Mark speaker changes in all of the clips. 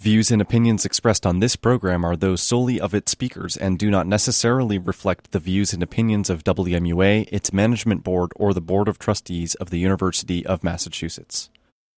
Speaker 1: Views and opinions expressed on this program are those solely of its speakers and do not necessarily reflect the views and opinions of WMUA, its management board, or the Board of Trustees of the University of Massachusetts.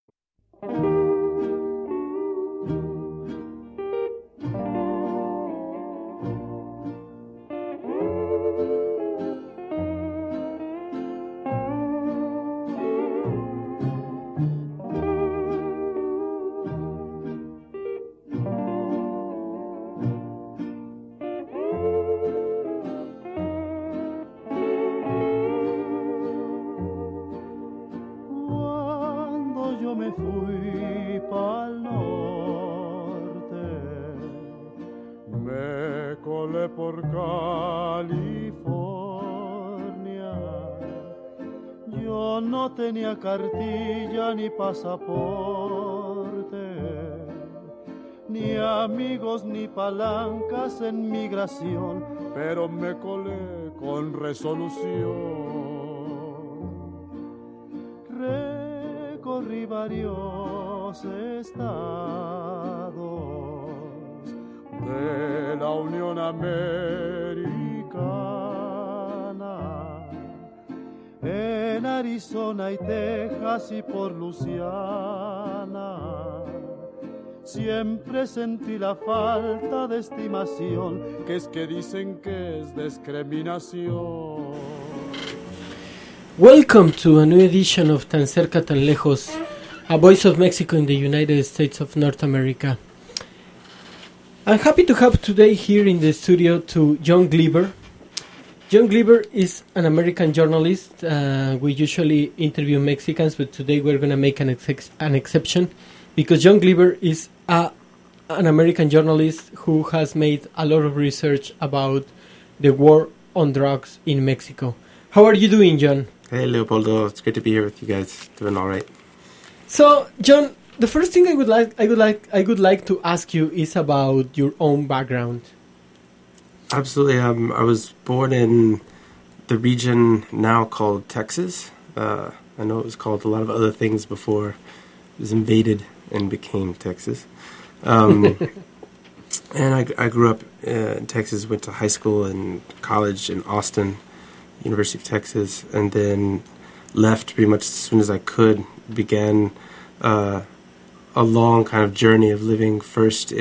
Speaker 2: Por California, yo no tenía cartilla ni pasaporte, ni amigos ni palancas en migración, pero me colé con resolución. Recorrí varios estados de la Unión Americana, en Arizona y Texas y por Luisiana, siempre sentí la falta de estimación, que es que dicen que es discriminación.
Speaker 3: Welcome to a new edition of Tan Cerca Tan Lejos, a Voice of Mexico in the United States of North America. I'm happy to have today here in the studio to John Gliber. John Gliber is an American journalist. We usually interview Mexicans, but today we're going to make an exception because John Gliber is an American journalist who has made a lot of research about the war on drugs in Mexico. How are you doing, John?
Speaker 4: Hey, Leopoldo. It's great to be here with you guys. Doing all right.
Speaker 3: So, John, the first thing I would like to ask you is about your own background.
Speaker 4: Absolutely. I was born in the region now called Texas. I know it was called a lot of other things before it was invaded and became Texas. And I grew up in Texas, went to high school and college in Austin, University of Texas, and then left pretty much as soon as I could, began a long kind of journey of living first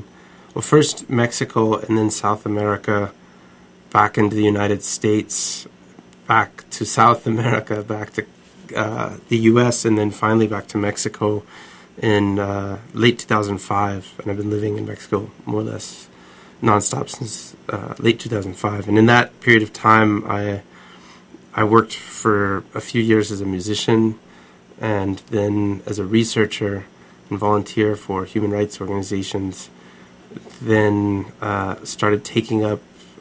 Speaker 4: Mexico and then South America, back into the United States, back to South America, back to the U.S., and then finally back to Mexico in late 2005. And I've been living in Mexico more or less nonstop since late 2005. And in that period of time, I worked for a few years as a musician and then as a researcher and volunteer for human rights organizations, then started taking up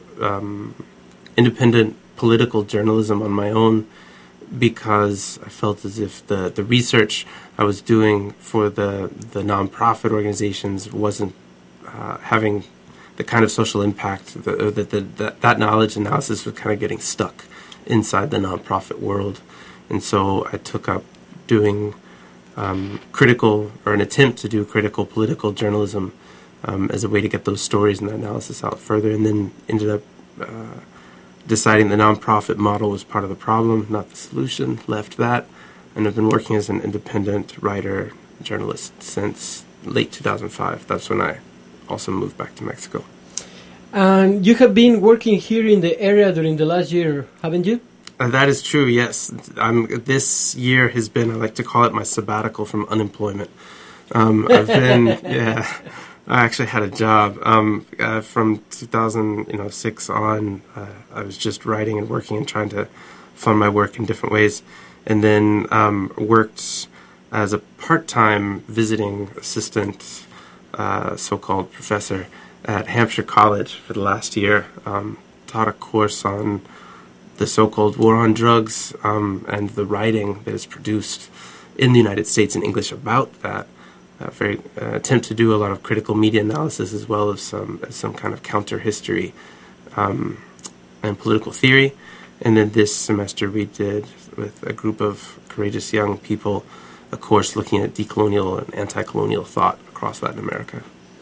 Speaker 4: independent political journalism on my own because I felt as if the research I was doing for the nonprofit organizations wasn't having the kind of social impact that knowledge analysis was kind of getting stuck inside the nonprofit world. And so I took up doing critical, or an attempt to do critical political journalism as a way to get those stories and the analysis out further, and then ended up deciding the nonprofit model was part of the problem, not the solution, left that, and I've been working as an independent writer, journalist since late 2005. That's when I also moved back to Mexico.
Speaker 3: And you have been working here in the area during the last year, haven't you?
Speaker 4: That is true, yes. This year has been, I like to call it my sabbatical from unemployment. I've been, I actually had a job. From 2006 on, I was just writing and working and trying to fund my work in different ways. And then worked as a part-time visiting assistant, so-called professor at Hampshire College for the last year. Taught a course on the so-called war on drugs and the writing that is produced in the United States in English about that. Attempt to do a lot of critical media analysis as well as some kind of counter history and political theory. And then this semester we did, with a group of courageous young people, a course looking at decolonial and anti-colonial thought across Latin America.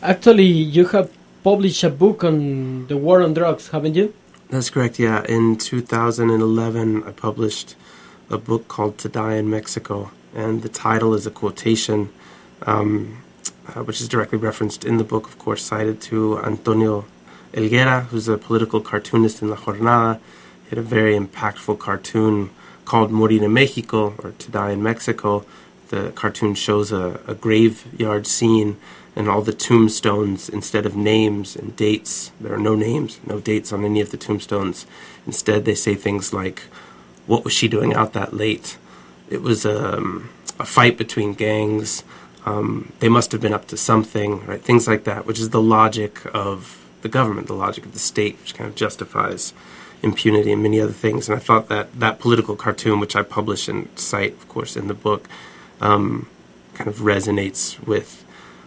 Speaker 3: Actually, you have published a book on the war on drugs, haven't you?
Speaker 4: That's correct, yeah. In 2011, I published a book called To Die in Mexico, and the title is a quotation, which is directly referenced in the book, of course, cited to Antonio Helguera, who's a political cartoonist in La Jornada. He had a very impactful cartoon called Morir en Mexico, or To Die in Mexico. The cartoon shows a graveyard scene, and all the tombstones, instead of names and dates, there are no names, no dates on any of the tombstones. Instead, they say things like, "What was she doing out that late?" It was a fight between gangs. They must have been up to something, right? Things like that, which is the logic of the government, the logic of the state, which kind of justifies impunity and many other things. And I thought that political cartoon, which I publish and cite, of course, in the book, kind of resonates with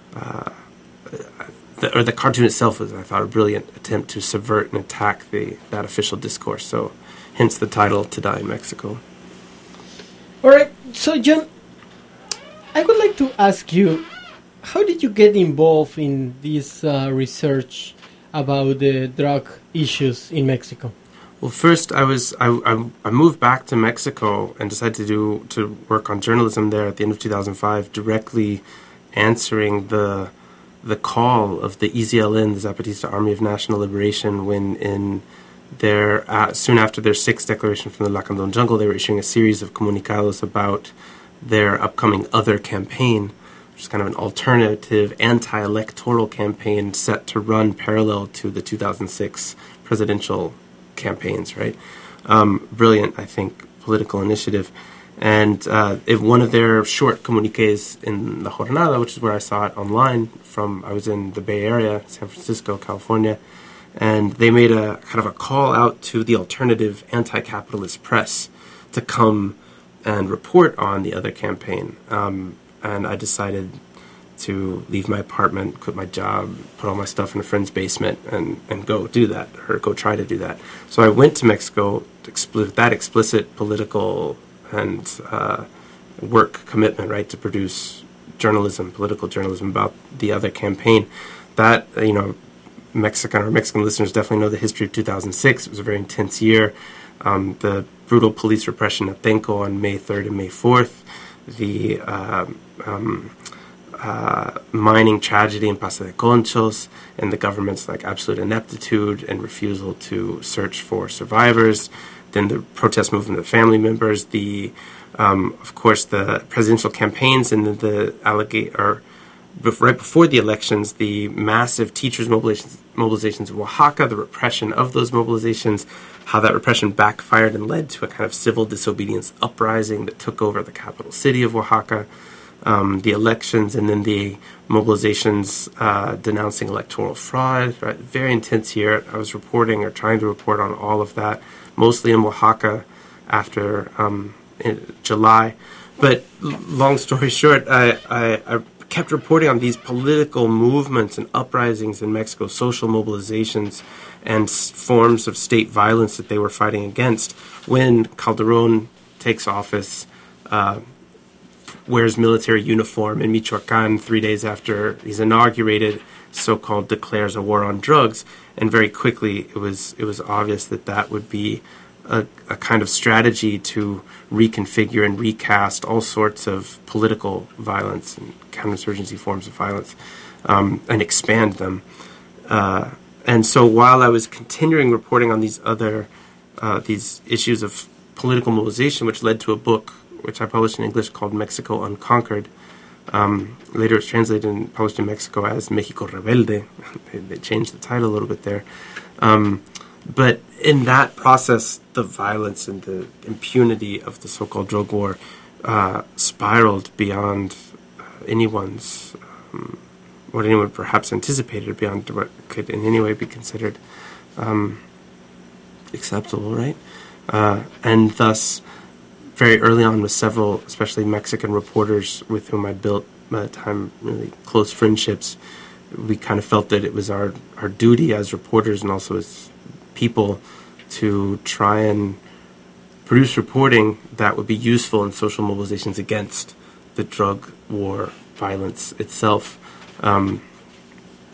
Speaker 4: the cartoon itself was, I thought, a brilliant attempt to subvert and attack that official discourse. So, hence the title, To Die in Mexico.
Speaker 3: All right. So, John, I would like to ask you, how did you get involved in this research about the drug issues in Mexico?
Speaker 4: Well, first, I moved back to Mexico and decided to work on journalism there at the end of 2005, directly answering the call of the EZLN, the Zapatista Army of National Liberation, when in their soon after their 6th declaration from the Lacandon jungle, they were issuing a series of comunicados about their upcoming other campaign, which is kind of an alternative anti-electoral campaign set to run parallel to the 2006 presidential campaigns, right? Brilliant, I think, political initiative. And if one of their short comuniques in La Jornada, which is where I saw it online I was in the Bay Area, San Francisco, California, and they made a kind of a call out to the alternative anti-capitalist press to come and report on the other campaign. And I decided to leave my apartment, quit my job, put all my stuff in a friend's basement, and go do that, or go try to do that. So I went to Mexico with that explicit political and work commitment, right, to produce journalism, political journalism about the other campaign. That, Mexican listeners definitely know the history of 2006. It was a very intense year. The brutal police repression at Atenco on May 3rd and May 4th, the mining tragedy in Paso de Conchos, and the government's absolute ineptitude and refusal to search for survivors. Then the protest movement of family members, of course, the presidential campaigns, and right before the elections, the massive teachers' mobilizations in Oaxaca, the repression of those mobilizations, how that repression backfired and led to a kind of civil disobedience uprising that took over the capital city of Oaxaca, the elections, and then the mobilizations denouncing electoral fraud. Right? Very intense year. I was reporting or trying to report on all of that, mostly in Oaxaca after in July. But long story short, I kept reporting on these political movements and uprisings in Mexico, social mobilizations and forms of state violence that they were fighting against. When Calderón takes office, wears military uniform in Michoacán 3 days after he's inaugurated, so-called declares a war on drugs, and very quickly it was obvious that would be a kind of strategy to reconfigure and recast all sorts of political violence and counterinsurgency forms of violence, and expand them. And so while I was continuing reporting on these issues of political mobilization, which led to a book which I published in English called Mexico Unconquered. Later it's translated and published in Mexico as Mexico Rebelde. They changed the title a little bit there. But in that process, the violence and the impunity of the so-called drug war spiraled beyond what anyone perhaps anticipated, beyond what could in any way be considered acceptable, right? And thus, very early on with several, especially Mexican reporters with whom I built, by the time, really close friendships, we kind of felt that it was our duty as reporters and also as people to try and produce reporting that would be useful in social mobilizations against the drug war violence itself.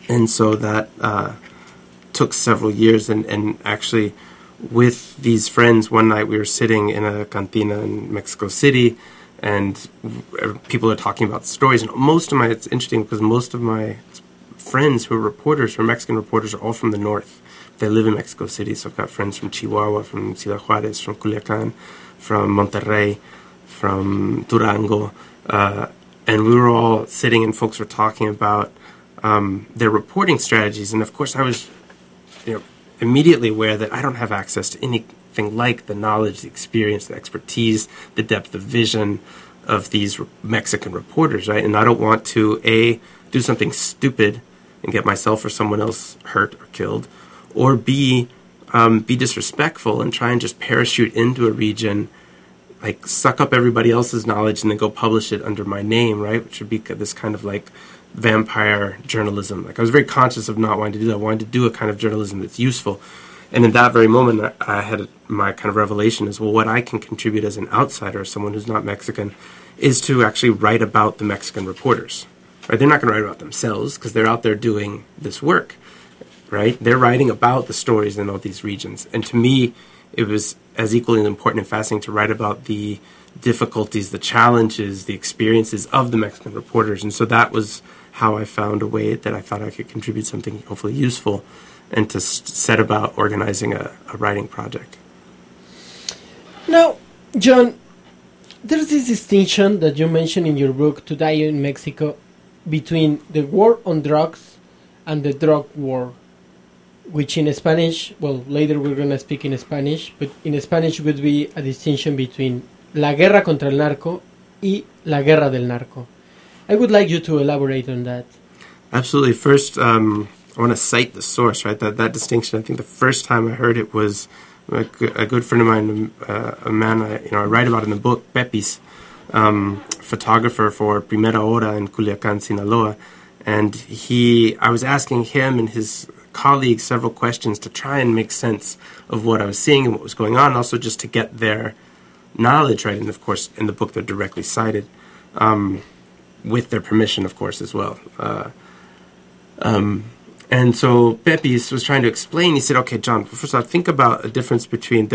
Speaker 4: And so that took several years. And actually, with these friends, one night we were sitting in a cantina in Mexico City, and people are talking about stories. And it's interesting because most of my friends who are reporters, who are Mexican reporters, are all from the north. They live in Mexico City, so I've got friends from Chihuahua, from Ciudad Juárez, from Culiacán, from Monterrey, from Durango. And we were all sitting and folks were talking about their reporting strategies. And of course I was immediately aware that I don't have access to anything like the knowledge, the experience, the expertise, the depth of vision of these Mexican reporters, right? And I don't want to, A, do something stupid and get myself or someone else hurt or killed, or B, be disrespectful and try and just parachute into a region, like suck up everybody else's knowledge and then go publish it under my name, right? Which would be this kind of like vampire journalism. Like I was very conscious of not wanting to do that. I wanted to do a kind of journalism that's useful. And in that very moment, I had my kind of revelation is, well, what I can contribute as an outsider, someone who's not Mexican, is to actually write about the Mexican reporters. Right? They're not going to write about themselves because they're out there doing this work. Right? They're writing about the stories in all these regions. And to me, it was as equally important and fascinating to write about the difficulties, the challenges, the experiences of the Mexican reporters. And so that was how I found a way that I thought I could contribute something hopefully useful and to set about organizing a writing project.
Speaker 3: Now, John, there's this distinction that you mentioned in your book, To Die in Mexico, between the war on drugs and the drug war, which in Spanish, well, later we're going to speak in Spanish, but in Spanish would be a distinction between la guerra contra el narco y la guerra del narco. I would like you to elaborate on that.
Speaker 4: Absolutely. First, I want to cite the source, right? That distinction. I think the first time I heard it was a good friend of mine, a man I write about in the book, Pepis, photographer for Primera Hora in Culiacán, Sinaloa, and I was asking him and his colleagues several questions to try and make sense of what I was seeing and what was going on, also just to get their knowledge, right? And of course, in the book, they're directly cited, with their permission, of course, as well. And so Pepis was trying to explain. He said, okay, John, first of all, think about a difference between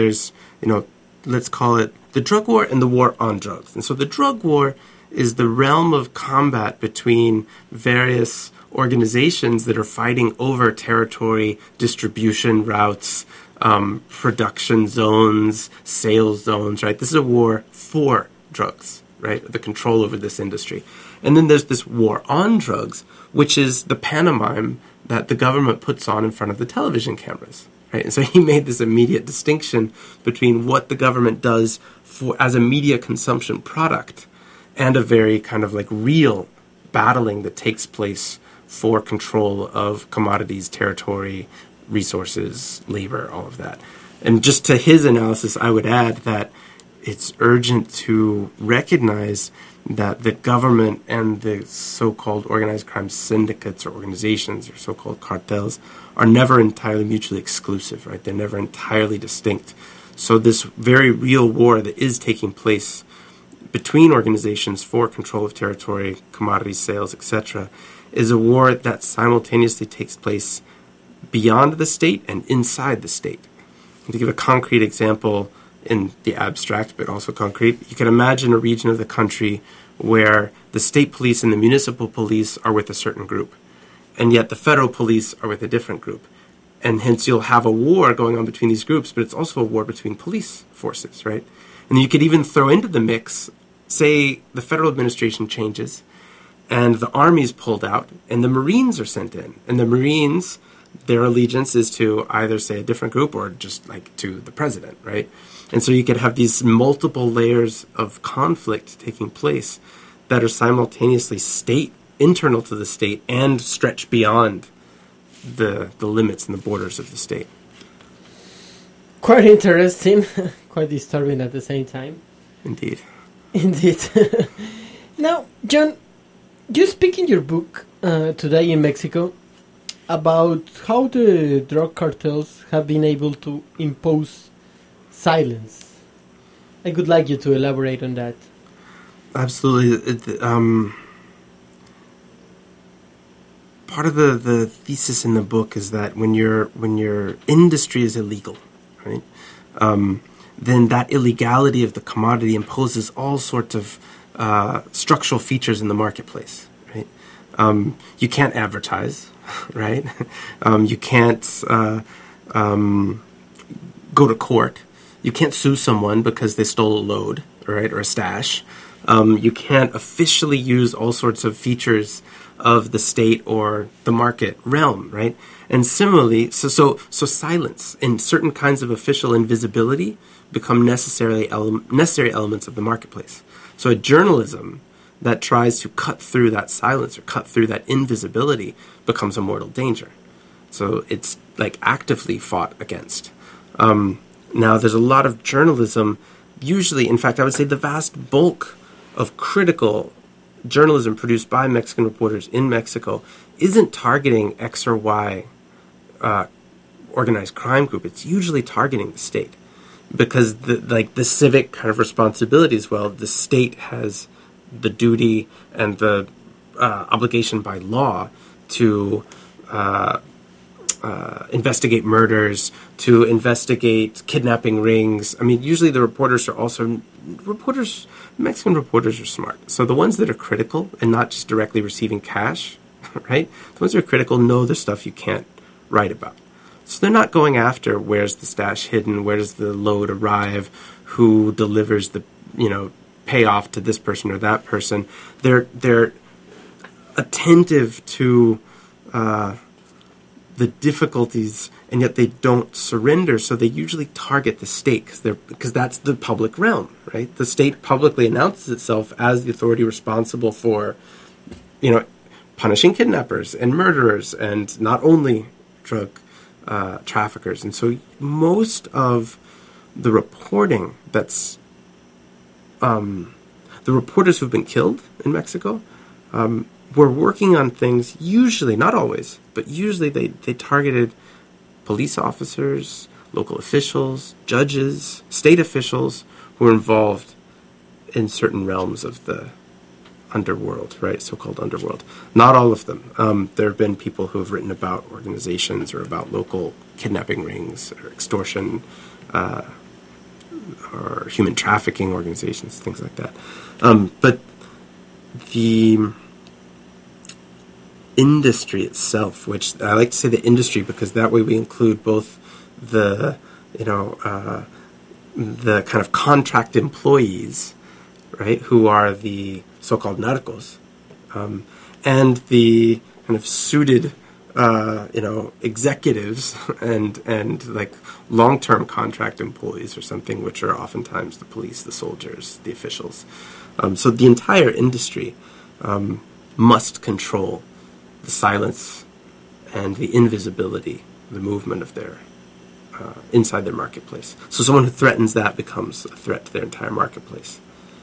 Speaker 4: let's call it the drug war and the war on drugs. And so the drug war is the realm of combat between various organizations that are fighting over territory, distribution routes, production zones, sales zones, right? This is a war for drugs, right? The control over this industry. And then there's this war on drugs, which is the pantomime that the government puts on in front of the television cameras, right? And so he made this immediate distinction between what the government does as a media consumption product and a very kind of like real battling that takes place for control of commodities, territory, resources, labor, all of that. And just to his analysis, I would add that it's urgent to recognize that the government and the so-called organized crime syndicates or organizations or so-called cartels are never entirely mutually exclusive, right? They're never entirely distinct. So this very real war that is taking place between organizations for control of territory, commodity sales, etc., is a war that simultaneously takes place beyond the state and inside the state. And to give a concrete example in the abstract, but also concrete, you can imagine a region of the country where the state police and the municipal police are with a certain group, and yet the federal police are with a different group. And hence you'll have a war going on between these groups, but it's also a war between police forces, right? And you could even throw into the mix, say the federal administration changes, and the army's pulled out, and the Marines are sent in. And the Marines, their allegiance is to either, say, a different group or just, like, to the president, right? And so you could have these multiple layers of conflict taking place that are simultaneously internal to the state, and stretch beyond the limits and the borders of the state.
Speaker 3: Quite interesting, quite disturbing at the same time.
Speaker 4: Indeed.
Speaker 3: Now, John, you speak in your book, Today in Mexico, about how the drug cartels have been able to impose silence. I would like you to elaborate on that.
Speaker 4: Absolutely. part of the thesis in the book is that when your industry is illegal, right, then that illegality of the commodity imposes all sorts of structural features in the marketplace, right? You can't advertise, right? You can't go to court. You can't sue someone because they stole a load, right, or a stash. You can't officially use all sorts of features of the state or the market realm, right? And similarly, so silence and certain kinds of official invisibility become necessary elements of the marketplace. So a journalism that tries to cut through that silence or cut through that invisibility becomes a mortal danger. So it's like actively fought against. Now, there's a lot of journalism, usually, in fact, I would say the vast bulk of critical journalism produced by Mexican reporters in Mexico isn't targeting X or Y organized crime group. It's usually targeting the state because the civic kind of responsibility as well. The state has the duty and the obligation by law to investigate murders, to investigate kidnapping rings. I mean, usually the reporters are also Mexican reporters are smart. So the ones that are critical and not just directly receiving cash, right? The ones that are critical know the stuff you can't write about. So they're not going after where's the stash hidden, where does the load arrive, who delivers the, payoff to this person or that person. They're attentive to the difficulties, and yet they don't surrender, so they usually target the state because that's the public realm, right? The state publicly announces itself as the authority responsible for, punishing kidnappers and murderers and not only drug traffickers. And so most of the reporting that's the reporters who've been killed in Mexico were working on things, usually, not always, but usually they targeted police officers, local officials, judges, state officials who were involved in certain realms of the underworld, right, so-called underworld. Not all of them. There have been people who have written about organizations or about local kidnapping rings or extortion or human trafficking organizations, things like that. But the industry itself, which I like to say the industry because that way we include both the the kind of contract employees, right, who are the so-called narcos, and the kind of suited executives and like long-term contract employees or something, which are oftentimes the police, the soldiers, the officials. So the entire industry must control the silence and the invisibility, the movement of their inside their marketplace. So someone who threatens that becomes a threat to their entire marketplace.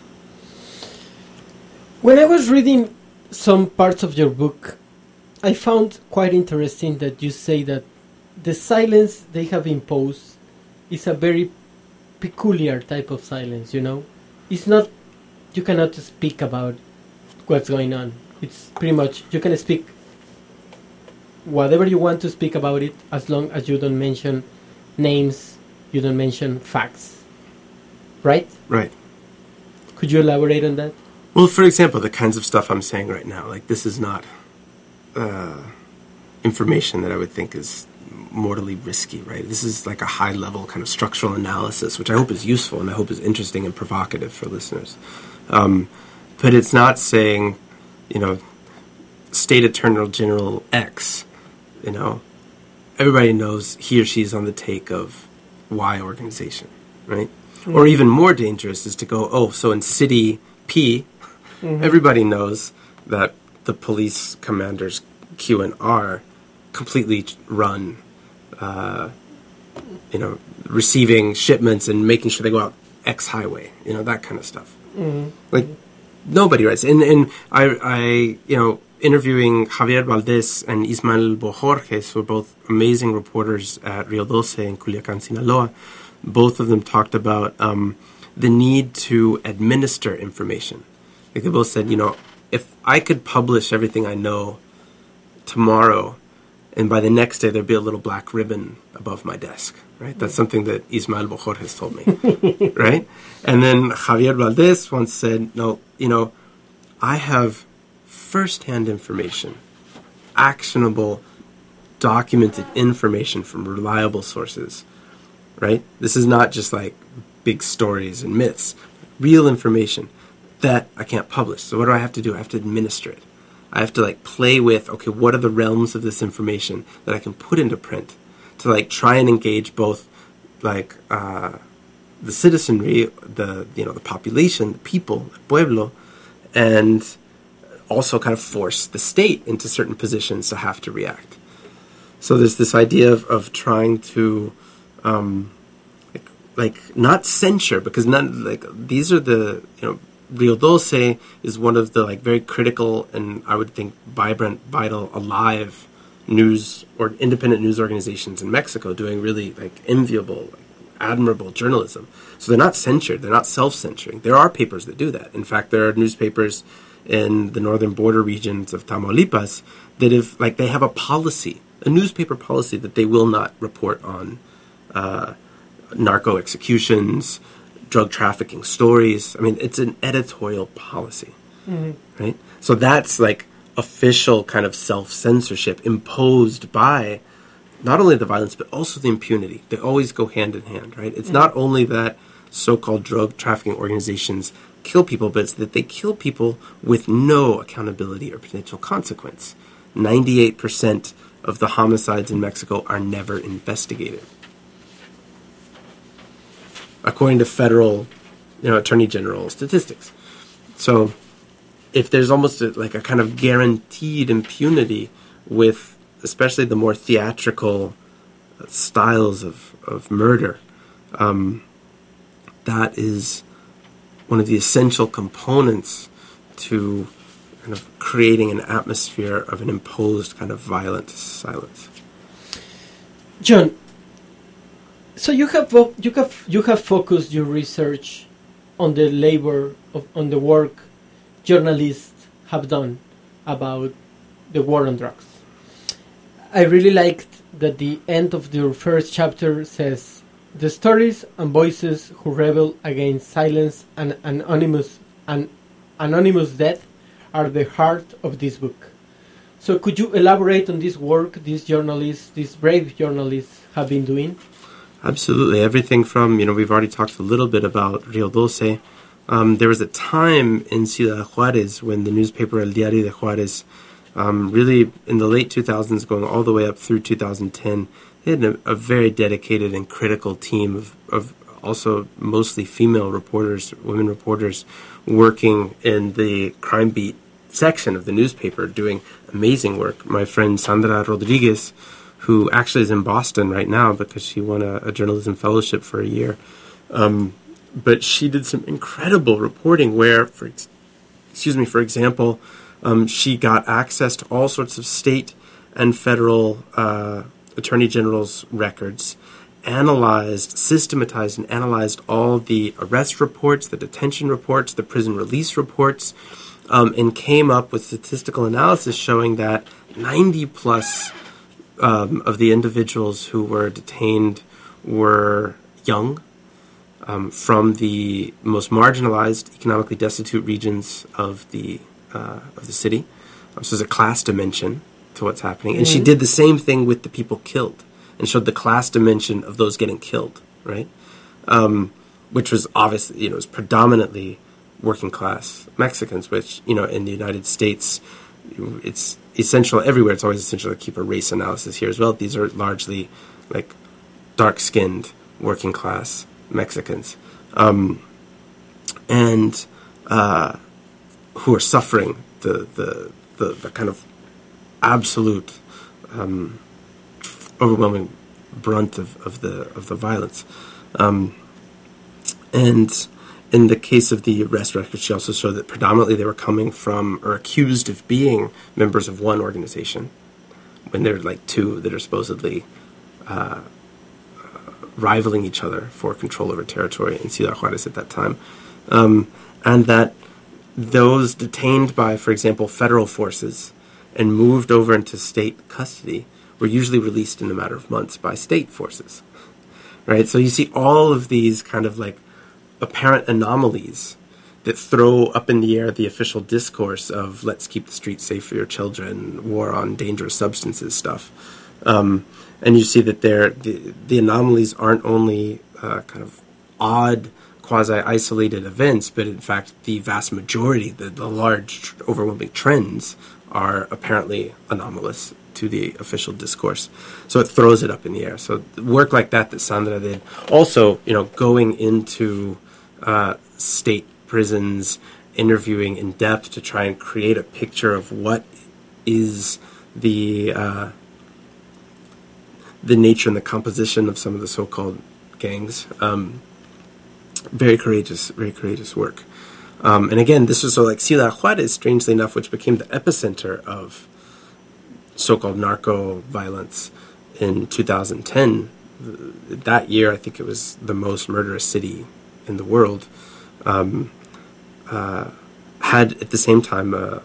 Speaker 3: When I was reading some parts of your book, I found quite interesting that you say that the silence they have imposed is a very peculiar type of silence, It's not, you cannot speak about what's going on. It's pretty much, you can speak whatever you want to speak about it as long as you don't mention names, you don't mention facts. Right?
Speaker 4: Right.
Speaker 3: Could you elaborate on that?
Speaker 4: Well, for example, the kinds of stuff I'm saying right now, like this is not information that I would think is mortally risky, right? This is like a high-level kind of structural analysis, which I hope is useful and I hope is interesting and provocative for listeners. But it's not saying, State Attorney General X, everybody knows he or she is on the take of Y organization, right? Mm-hmm. Or even more dangerous is to go, so in city P, mm-hmm. everybody knows that the police commanders Q and R completely run, receiving shipments and making sure they go out X highway, that kind of stuff. Mm-hmm. Like, nobody writes. And I interviewing Javier Valdez and Ismael Bojorges, who are both amazing reporters at Rio 12 in Culiacan, Sinaloa. Both of them talked about the need to administer information. Like they both said, if I could publish everything I know tomorrow, and by the next day there'd be a little black ribbon above my desk, right? That's something that Ismael Bojorges told me, right? And then Javier Valdez once said, no, I have first-hand information, actionable, documented information from reliable sources, right? This is not just like big stories and myths, real information that I can't publish. So what do I have to do? I have to administer it. I have to like play with, okay, what are the realms of this information that I can put into print to like try and engage both like the citizenry, the population, the people, the pueblo, and also kind of force the state into certain positions to have to react. So there's this idea of trying to like not censure, because these are the Rio Doce is one of the like very critical and I would think vibrant, vital, alive news or independent news organizations in Mexico doing really like enviable, like, admirable journalism. So they're not censored, they're not self-censoring. There are papers that do that. In fact, there are newspapers in the northern border regions of Tamaulipas that they have a policy, a newspaper policy that they will not report on narco executions, drug trafficking stories. I mean, it's an editorial policy, right? So that's like official kind of self-censorship imposed by not only the violence, but also the impunity. They always go hand in hand, right? It's not only that so-called drug trafficking organizations kill people, but it's that they kill people with no accountability or potential consequence. 98% of the homicides in Mexico are never investigated, according to federal, attorney general statistics. So if there's almost a kind of guaranteed impunity with especially the more theatrical styles of murder, that is one of the essential components to kind of creating an atmosphere of an imposed kind of violent silence.
Speaker 3: John, so you have focused your research on the on the work journalists have done about the war on drugs. I really liked that the end of your first chapter says, the stories and voices who rebel against silence and anonymous death are the heart of this book. So could you elaborate on this work these brave journalists have been doing?
Speaker 4: Absolutely. Everything from, we've already talked a little bit about Rio Doce. There was a time in Ciudad Juárez when the newspaper El Diario de Juárez, really in the late 2000s going all the way up through 2010, they had a very dedicated and critical team of also mostly female reporters, women reporters, working in the crime beat section of the newspaper, doing amazing work. My friend Sandra Rodriguez, who actually is in Boston right now because she won a journalism fellowship for a year, but she did some incredible reporting where, for example, she got access to all sorts of state and federal attorney general's records, systematized and analyzed all the arrest reports, the detention reports, the prison release reports, and came up with statistical analysis showing that 90 plus of the individuals who were detained were young, from the most marginalized, economically destitute regions of the city. So there's a class dimension to what's happening. And she did the same thing with the people killed and showed the class dimension of those getting killed, right? Which was obviously, it was predominantly working class Mexicans, which, in the United States, it's essential everywhere. It's always essential to keep a race analysis here as well. These are largely like dark-skinned working class Mexicans, and who are suffering the kind of absolute overwhelming brunt of the violence. And in the case of the arrest record, she also showed that predominantly they were coming from or accused of being members of one organization, when they're like two that are supposedly rivaling each other for control over territory in Ciudad Juárez at that time. And that those detained by, for example, federal forces and moved over into state custody were usually released in a matter of months by state forces, right? So you see all of these kind of like apparent anomalies that throw up in the air the official discourse of let's keep the streets safe for your children, war on dangerous substances stuff. And you see that the anomalies aren't only kind of odd, quasi-isolated events, but in fact the vast majority, the large, overwhelming trends are apparently anomalous to the official discourse. So it throws it up in the air. So work like that Sandra did. Also, going into state prisons, interviewing in depth to try and create a picture of what is the nature and the composition of some of the so-called gangs. Very courageous work. And again, this was so like Ciudad Juarez, strangely enough, which became the epicenter of so-called narco violence in 2010. That year, I think it was the most murderous city in the world. Had at the same time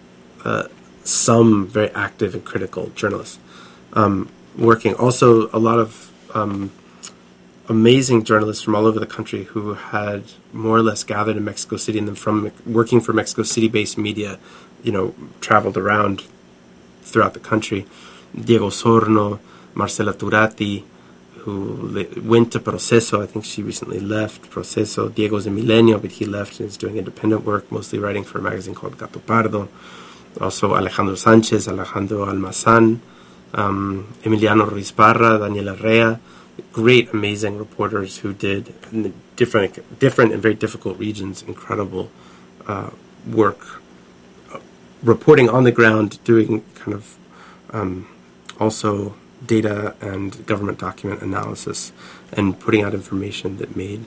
Speaker 4: some very active and critical journalists working. Also, a lot of amazing journalists from all over the country who had more or less gathered in Mexico City, and then from working for Mexico City-based media, traveled around throughout the country. Diego Sorno, Marcela Turati, who went to Proceso. I think she recently left Proceso. Diego's in Milenio, but he left and is doing independent work, mostly writing for a magazine called Gato Pardo. Also Alejandro Sanchez, Alejandro Almazan, Emiliano Ruiz Parra, Daniela Rea, great, amazing reporters who did in different and very difficult regions incredible work, reporting on the ground, doing kind of also data and government document analysis, and putting out information that made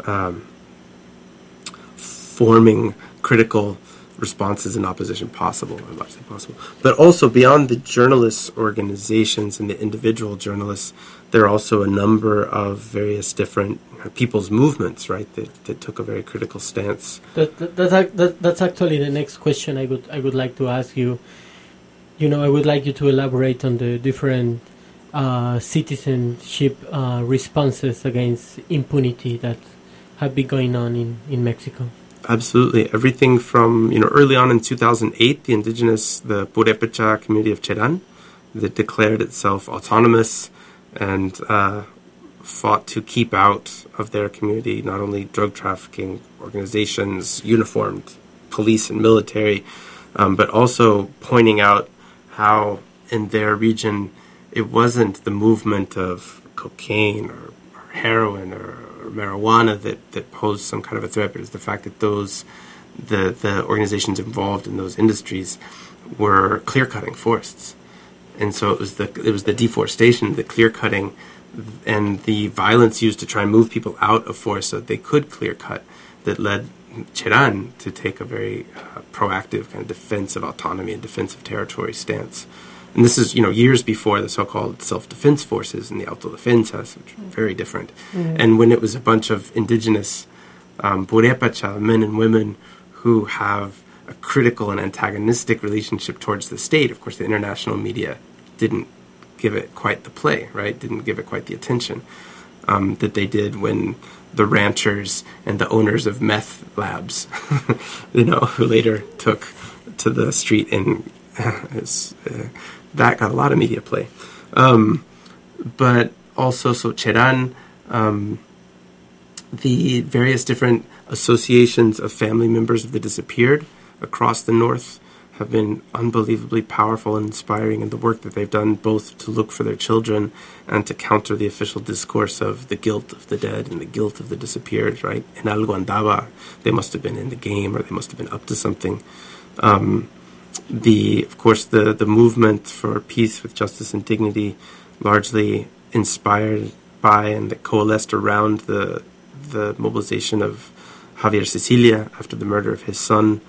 Speaker 4: forming critical responses in opposition possible, or largely possible. But also beyond the journalists' organizations and the individual journalists, there are also a number of various different people's movements, right, that took a very critical stance.
Speaker 3: That's actually the next question I would like to ask you. I would like you to elaborate on the different citizenship responses against impunity that have been going on in Mexico.
Speaker 4: Absolutely. Everything from, early on in 2008, the Purépecha community of Cherán, that declared itself autonomous and fought to keep out of their community not only drug trafficking organizations, uniformed police and military, but also pointing out how in their region it wasn't the movement of cocaine or heroin or marijuana that posed some kind of a threat, but it's the fact that the organizations involved in those industries were clear-cutting forests. And so it was the deforestation, the clear-cutting, and the violence used to try and move people out of forests so that they could clear-cut that led Cherán to take a very proactive kind of defensive autonomy and defensive territory stance. And this is, years before the so-called self-defense forces and the autodefensas, which are very different. Mm-hmm. And when it was a bunch of indigenous Purépecha men and women who have a critical and antagonistic relationship towards the state, of course, the international media didn't give it quite the play, right? Didn't give it quite the attention that they did when the ranchers and the owners of meth labs, who later took to the street and that got a lot of media play. But also, so Cherán, the various different associations of family members of the disappeared across the north have been unbelievably powerful and inspiring in the work that they've done, both to look for their children and to counter the official discourse of the guilt of the dead and the guilt of the disappeared, right? In algo andaba, they must have been in the game or they must have been up to something. Of course, the movement for peace with justice and dignity, largely inspired by and that coalesced around the mobilization of Javier Sicilia after the murder of his son,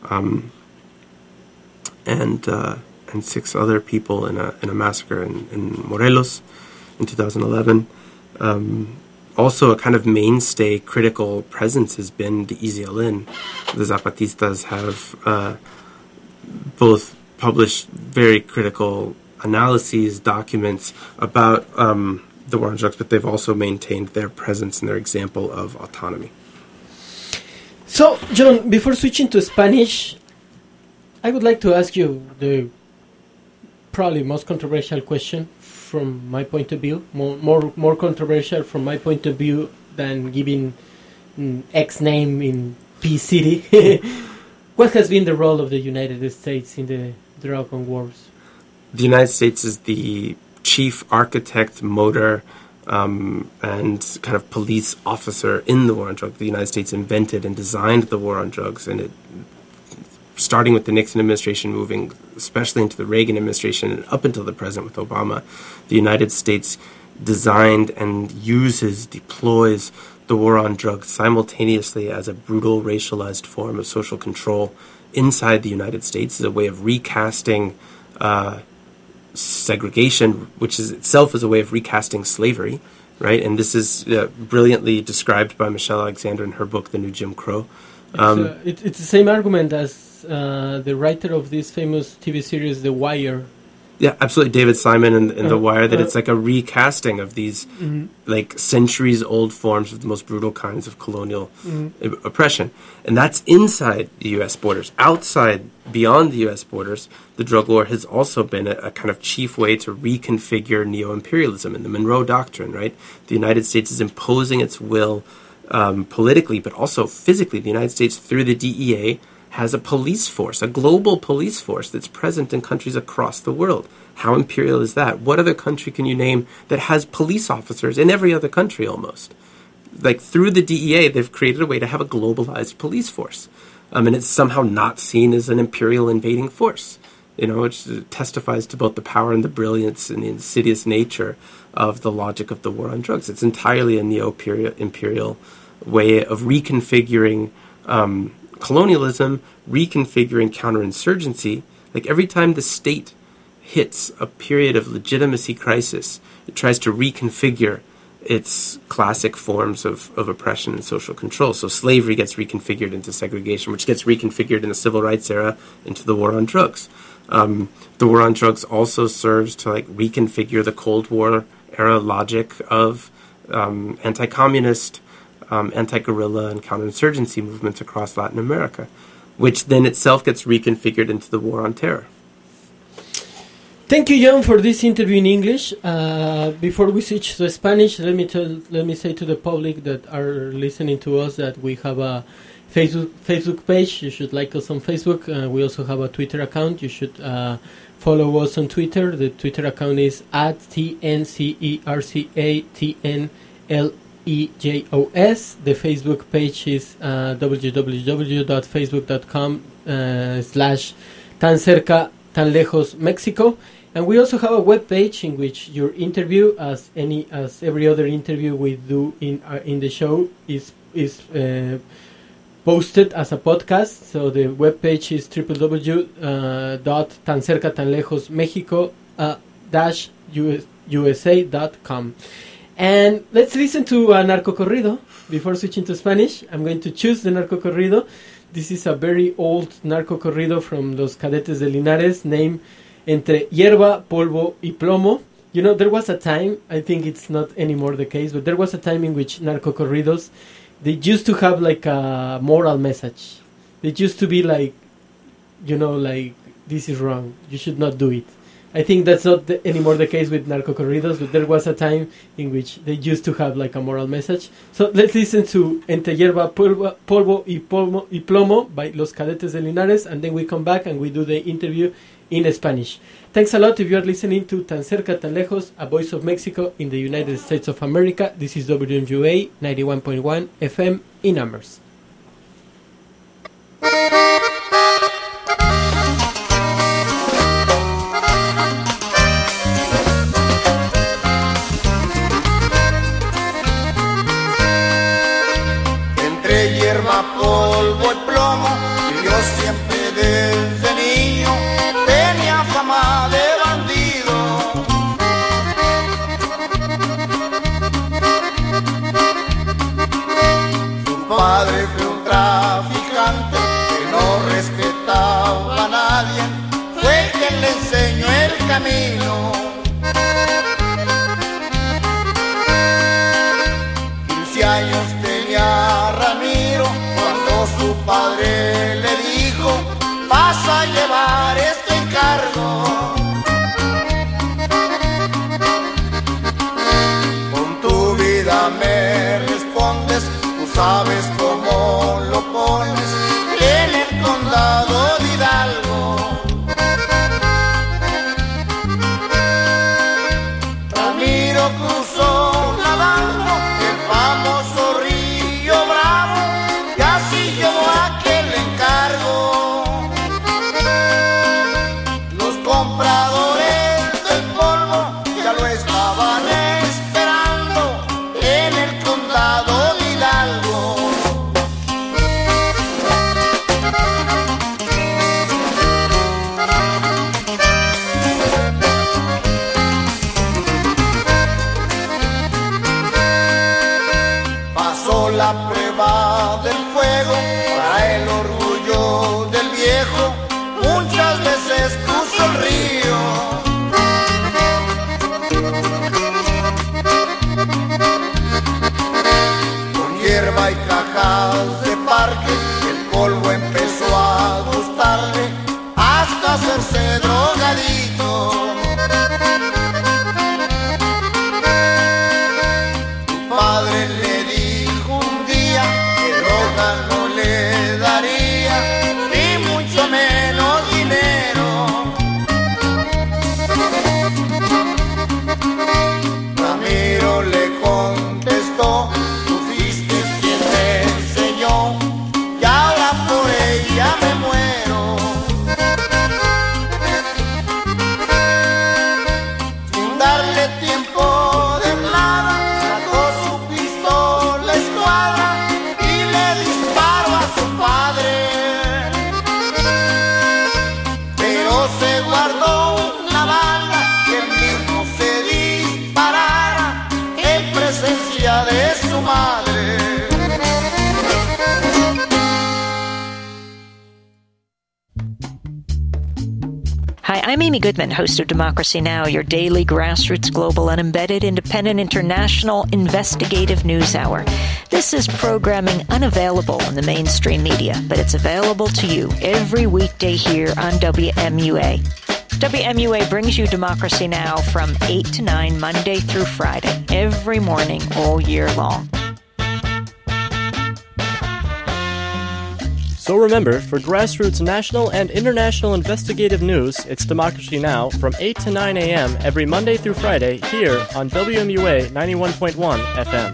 Speaker 4: and 6 other people in a massacre in Morelos in 2011. Also, a kind of mainstay critical presence has been the EZLN. The Zapatistas have both published very critical analyses, documents about the war on drugs, but they've also maintained their presence and their example of autonomy.
Speaker 3: So, John, before switching to Spanish, I would like to ask you the probably most controversial question from my point of view, more controversial from my point of view than giving X name in P City. What has been the role of the United States in the drug wars?
Speaker 4: The United States is the chief architect, motor, and kind of police officer in the war on drugs. The United States invented and designed the war on drugs, and it, starting with the Nixon administration, moving especially into the Reagan administration and up until the present with Obama, the United States designed and deploys the war on drugs simultaneously as a brutal, racialized form of social control inside the United States as a way of recasting segregation, which is itself is a way of recasting slavery, right? And this is brilliantly described by Michelle Alexander in her book, The New Jim Crow.
Speaker 3: It's the same argument as the writer of this famous TV series, The Wire.
Speaker 4: Yeah, absolutely. David Simon in The Wire, that it's like a recasting of these like centuries-old forms of the most brutal kinds of colonial oppression. And that's inside the U.S. borders. Outside, beyond the U.S. borders, the drug war has also been a kind of chief way to reconfigure neo-imperialism in the Monroe Doctrine, right? The United States is imposing its will politically, but also physically. The United States, through the DEA, has a police force, a global police force that's present in countries across the world. How imperial is that? What other country can you name that has police officers in every other country almost? Like through the DEA, they've created a way to have a globalized police force. And it's somehow not seen as an imperial invading force. You know, which testifies to both the power and the brilliance and the insidious nature of the logic of the war on drugs. It's entirely a neo-imperial way of reconfiguring colonialism, reconfiguring counterinsurgency. Like every time the state hits a period of legitimacy crisis, it tries to reconfigure its classic forms of oppression and social control. So slavery gets reconfigured into segregation, which gets reconfigured in the civil rights era into the war on drugs. The war on drugs also serves to like reconfigure the Cold War era logic of anti-communist, anti-guerrilla and counterinsurgency movements across Latin America, which then itself gets reconfigured into the war on terror.
Speaker 3: Thank you, John, for this interview in English. Before we switch to Spanish, let me say to the public that are listening to us that we have a Facebook page. You should like us on Facebook. We also have a Twitter account. You should follow us on Twitter. The Twitter account is @TNCERCATNLEJOS. The Facebook page is www.facebook.com/tan cerca tan lejos Mexico. And we also have a web page in which your interview, as every other interview we do in the show, is posted as a podcast. So the web page is www.tancercatanlejosmexico-usa.com. And let's listen to a narco corrido before switching to Spanish. I'm going to choose the narco corrido. This is a very old narco corrido from Los Cadetes de Linares, named Entre Hierba, Polvo y Plomo. You know, there was a time, I think it's not anymore the case, but there was a time in which narco corridos, they used to have like a moral message. They used to be like, you know, like, this is wrong, you should not do it. I think that's not anymore the case with narco corridos, but there was a time in which they used to have like a moral message. So let's listen to Entre Hierba, Polvo y Plomo by Los Cadetes de Linares, and then we come back and we do the interview in Spanish. Thanks a lot if you are listening to Tan Cerca Tan Lejos, a voice of Mexico in the United States of America. This is WMUA 91.1 FM in Amherst.
Speaker 5: Entre hierba, polvo y plomo, yo siempre desde niño tenía fama de bandido. Su padre fue un traficante que no respetaba a nadie, fue
Speaker 6: Amy Goodman, host of Democracy Now!, your daily grassroots, global, unembedded, independent, international, investigative news hour. This is programming unavailable on the mainstream media, but it's available to you every weekday here on WMUA. WMUA brings you Democracy Now! From 8 to 9, Monday through Friday, every morning, all year long.
Speaker 7: So remember, for grassroots national and international investigative news, it's Democracy Now! From 8 to 9 a.m. every Monday through Friday here on WMUA 91.1 FM.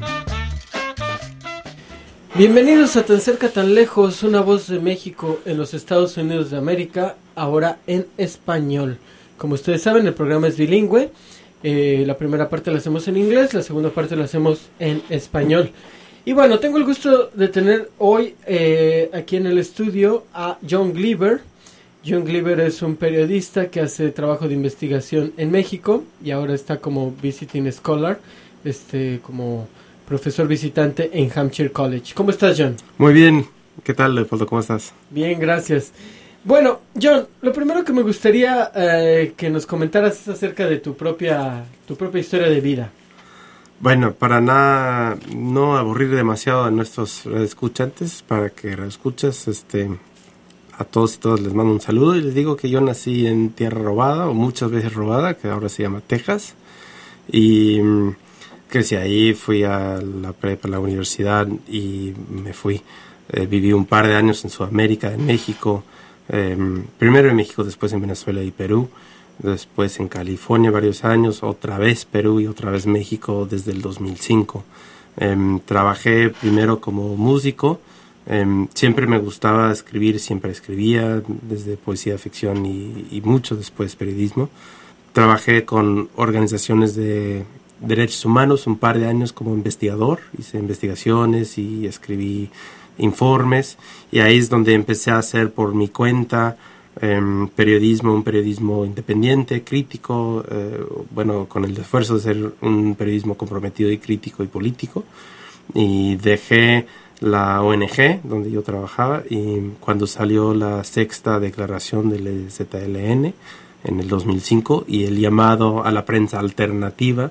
Speaker 3: Bienvenidos a Tan Cerca Tan Lejos, una voz de México en los Estados Unidos de América, ahora en español. Como ustedes saben, el programa es bilingüe. La primera parte la hacemos en inglés, la segunda parte la hacemos en español. Y bueno, tengo el gusto de tener hoy aquí en el estudio a John Gliber. John Gliber es un periodista que hace trabajo de investigación en México y ahora está como visiting scholar, como profesor visitante en Hampshire College. ¿Cómo estás, John?
Speaker 4: Muy bien. ¿Qué tal, Leopoldo? ¿Cómo estás?
Speaker 3: Bien, gracias. Bueno, John, lo primero que me gustaría que nos comentaras es acerca de tu propia historia de vida.
Speaker 4: Bueno, para no aburrir demasiado a nuestros radioescuchantes, para que radioescuchas, a todos y todas les mando un saludo y les digo que yo nací en tierra robada, o muchas veces robada, que ahora se llama Texas, y crecí ahí, fui a la prepa, a la universidad y me fui. Viví un par de años en Sudamérica, en México, primero en México, después en Venezuela y Perú. Después en California varios años, otra vez Perú y otra vez México desde el 2005. Trabajé primero como músico, siempre me gustaba escribir, siempre escribía, desde poesía, ficción y mucho después periodismo. Trabajé con organizaciones de derechos humanos un par de años como investigador, hice investigaciones y escribí informes, y ahí es donde empecé a hacer por mi cuenta un periodismo independiente, crítico, con el esfuerzo de ser un periodismo comprometido y crítico y político, y dejé la ONG donde yo trabajaba, y cuando salió la sexta declaración del EZLN en el 2005 y el llamado a la prensa alternativa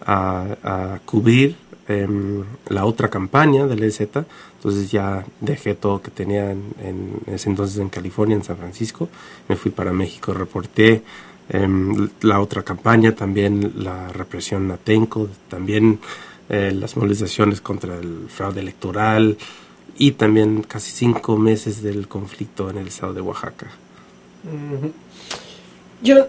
Speaker 4: a cubrir la otra campaña del EZ, entonces ya dejé todo que tenía en ese entonces en California, en San Francisco, me fui para México, reporté la otra campaña, también la represión a Atenco, también las movilizaciones contra el fraude electoral y también casi 5 meses del conflicto en el estado de Oaxaca.
Speaker 3: Yo,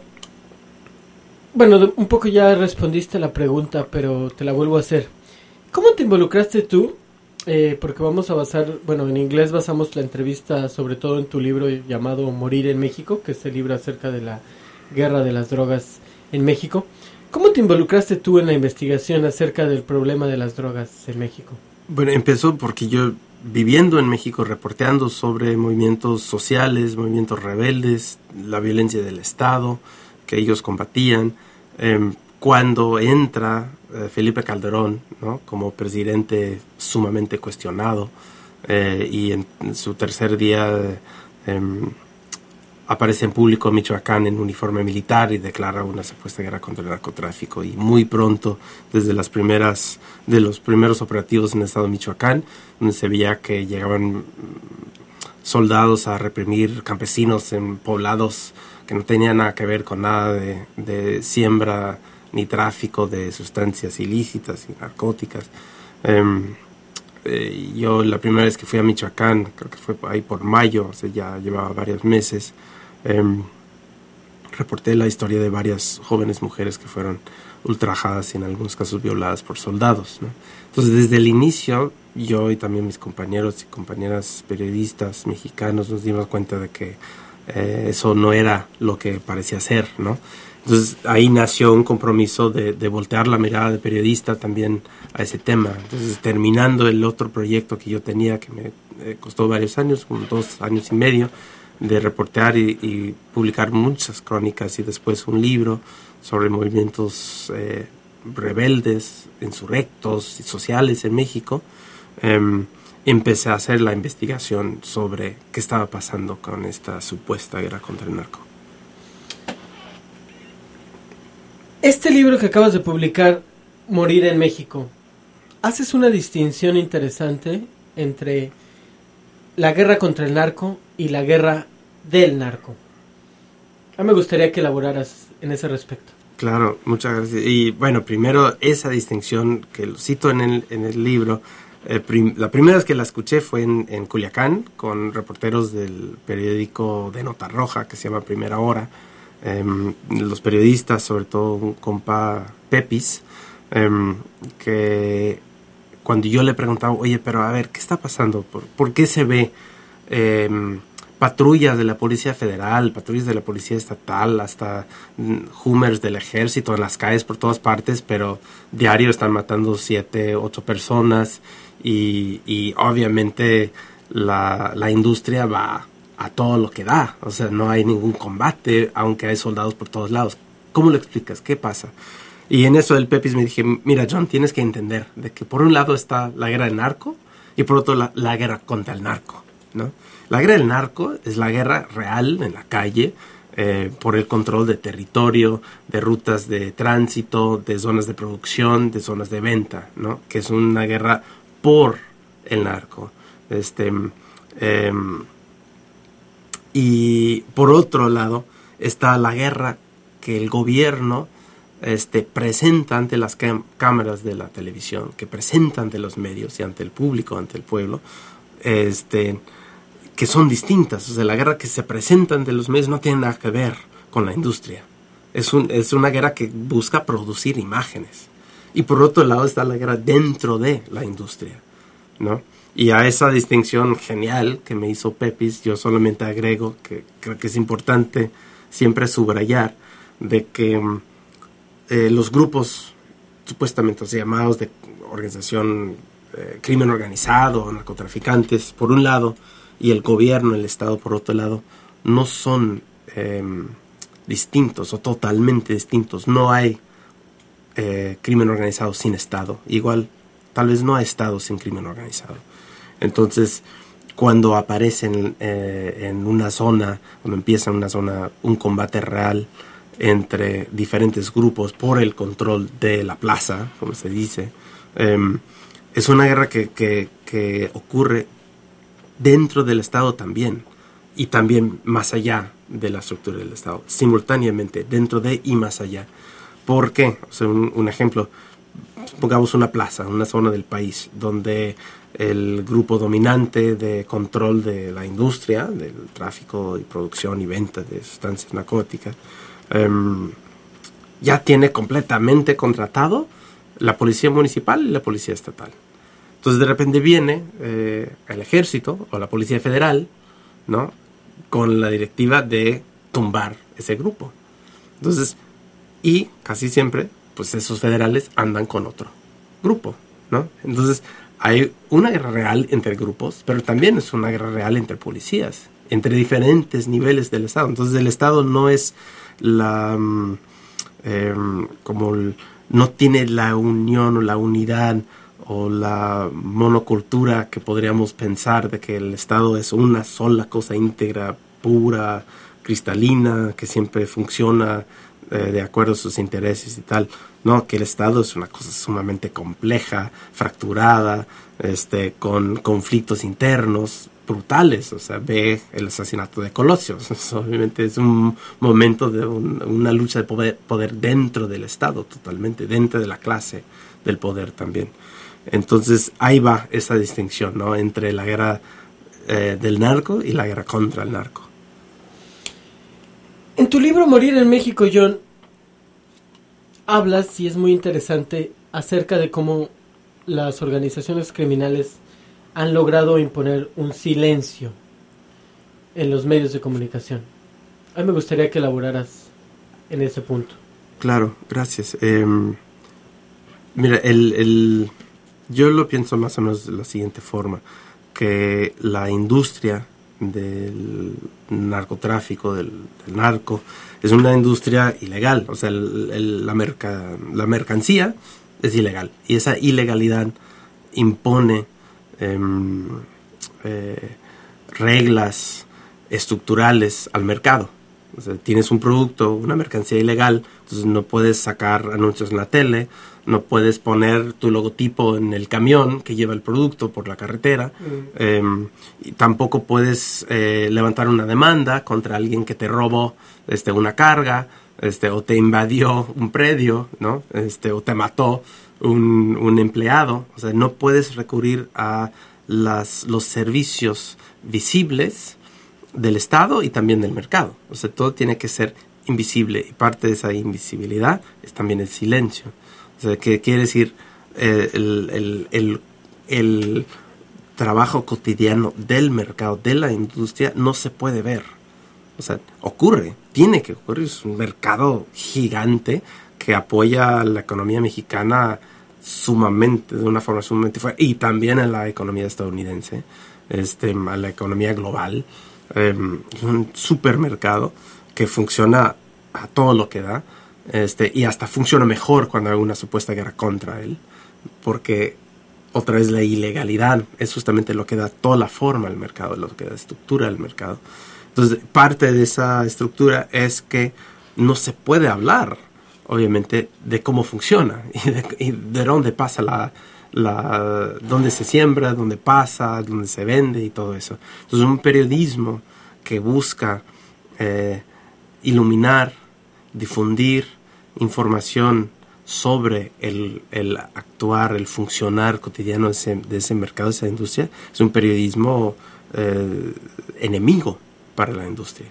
Speaker 3: un poco ya respondiste a la pregunta, pero te la vuelvo a hacer. ¿Cómo te involucraste tú? Porque vamos a basar, en inglés basamos la entrevista sobre todo en tu libro llamado Morir en México, que es el libro acerca de la guerra de las drogas en México. ¿Cómo te involucraste tú en la investigación acerca del problema de las drogas en México? Bueno,
Speaker 4: empezó porque yo, viviendo en México, reporteando sobre movimientos sociales, movimientos rebeldes, la violencia del Estado que ellos combatían, cuando entra Felipe Calderón, ¿no?, como presidente sumamente cuestionado, y en su tercer día aparece en público Michoacán en uniforme militar y declara una supuesta guerra contra el narcotráfico, y muy pronto, desde los primeros operativos en el estado de Michoacán, donde se veía que llegaban soldados a reprimir campesinos en poblados que no tenían nada que ver con nada de siembra ni tráfico de sustancias ilícitas y narcóticas. Yo la primera vez que fui a Michoacán, creo que fue ahí por mayo, ya llevaba varios meses, reporté la historia de varias jóvenes mujeres que fueron ultrajadas y en algunos casos violadas por soldados, ¿no? Entonces desde el inicio yo y también mis compañeros y compañeras periodistas mexicanos nos dimos cuenta de que eso no era lo que parecía ser, ¿no? Entonces ahí nació un compromiso de voltear la mirada de periodista también a ese tema. Entonces, terminando el otro proyecto que yo tenía, que me costó varios años, como 2 años y medio, de reportear y publicar muchas crónicas y después un libro sobre movimientos rebeldes, insurrectos y sociales en México, empecé a hacer la investigación sobre qué estaba pasando con esta supuesta guerra contra el narco.
Speaker 3: Este libro que acabas de publicar, Morir en México, haces una distinción interesante entre la guerra contra el narco y la guerra del narco. A mí me gustaría que elaboraras en ese respecto.
Speaker 4: Claro, muchas gracias. Y bueno, primero esa distinción que lo cito en el libro, la primera vez que la escuché fue en Culiacán, con reporteros del periódico de Nota Roja, que se llama Primera Hora. Los periodistas, sobre todo un compa Pepis, que cuando yo le preguntaba, oye, pero a ver, ¿qué está pasando? ¿Por qué se ve patrullas de la Policía Federal, patrullas de la Policía Estatal, hasta Hummers del Ejército en las calles por todas partes, pero diario están matando 7, 8 personas y obviamente la industria va a todo lo que da? O sea, no hay ningún combate, aunque hay soldados por todos lados. ¿Cómo lo explicas? ¿Qué pasa? Y en eso el Pepis me dije, mira, John, tienes que entender de que por un lado está la guerra del narco y por otro la guerra contra el narco, ¿no? La guerra del narco es la guerra real en la calle, por el control de territorio, de rutas de tránsito, de zonas de producción, de zonas de venta, ¿no? Que es una guerra por el narco. Y por otro lado está la guerra que el gobierno presenta ante las cámaras de la televisión, que presenta ante los medios y ante el público, ante el pueblo, que son distintas. O sea, la guerra que se presenta ante los medios no tiene nada que ver con la industria. Es una guerra que busca producir imágenes. Y por otro lado está la guerra dentro de la industria, ¿no? Y a esa distinción genial que me hizo Pepis, yo solamente agrego que creo que es importante siempre subrayar de que los grupos supuestamente llamados de organización crimen organizado, narcotraficantes, por un lado, y el gobierno, el Estado, por otro lado, no son distintos o totalmente distintos. No hay crimen organizado sin Estado. Igual, tal vez no hay Estado sin crimen organizado. Entonces, cuando aparecen en una zona, cuando empieza en una zona un combate real entre diferentes grupos por el control de la plaza, como se dice, es una guerra que ocurre dentro del Estado también, y también más allá de la estructura del Estado, simultáneamente, dentro de y más allá. ¿Por qué? O sea, un ejemplo, pongamos una plaza, una zona del país, donde el grupo dominante de control de la industria, del tráfico y producción y venta de sustancias narcóticas, ya tiene completamente contratado la policía municipal y la policía estatal. Entonces de repente viene el ejército o la policía federal, ¿no?, con la directiva de tumbar ese grupo. Entonces, y casi siempre, pues esos federales andan con otro grupo, ¿no? Entonces hay una guerra real entre grupos, pero también es una guerra real entre policías, entre diferentes niveles del Estado. Entonces el Estado no es no tiene la unión o la unidad o la monocultura que podríamos pensar de que el Estado es una sola cosa íntegra, pura, cristalina, que siempre funciona de acuerdo a sus intereses y tal. No, que el Estado es una cosa sumamente compleja, fracturada, con conflictos internos brutales. O sea, ve el asesinato de Colosio. Obviamente es un momento de una lucha de poder dentro del Estado, totalmente, dentro de la clase del poder también. Entonces ahí va esa distinción, ¿no?, entre la guerra del narco y la guerra contra el narco.
Speaker 3: En tu libro Morir en México, John, hablas, y es muy interesante, acerca de cómo las organizaciones criminales han logrado imponer un silencio en los medios de comunicación. A mí me gustaría que elaboraras en ese punto.
Speaker 4: Claro, gracias. Mira, yo lo pienso más o menos de la siguiente forma, que la industria del narcotráfico, del narco, es una industria ilegal. O sea, la mercancía es ilegal, y esa ilegalidad impone reglas estructurales al mercado, O sea, tienes un producto, una mercancía ilegal, entonces no puedes sacar anuncios en la tele, no puedes poner tu logotipo en el camión que lleva el producto por la carretera, y tampoco puedes levantar una demanda contra alguien que te robó una carga, o te invadió un predio, ¿no? O te mató un empleado. O sea, no puedes recurrir a los servicios visibles del Estado y también del mercado. O sea, todo tiene que ser invisible, y parte de esa invisibilidad es también el silencio. O sea, ¿qué quiere decir? El trabajo cotidiano del mercado, de la industria, no se puede ver. O sea, ocurre, tiene que ocurrir. Es un mercado gigante que apoya a la economía mexicana sumamente, de una forma sumamente fuerte, y también a la economía estadounidense, a la economía global. Es un supermercado que funciona a todo lo que da, y hasta funciona mejor cuando hay una supuesta guerra contra él, porque otra vez la ilegalidad es justamente lo que da toda la forma al mercado, lo que da estructura al mercado. Entonces, parte de esa estructura es que no se puede hablar, obviamente, de cómo funciona y de dónde pasa dónde se siembra, dónde pasa, dónde se vende y todo eso. Entonces, un periodismo que busca iluminar, difundir información sobre el actuar, el funcionar cotidiano de ese mercado, de esa industria, es un periodismo enemigo para la industria.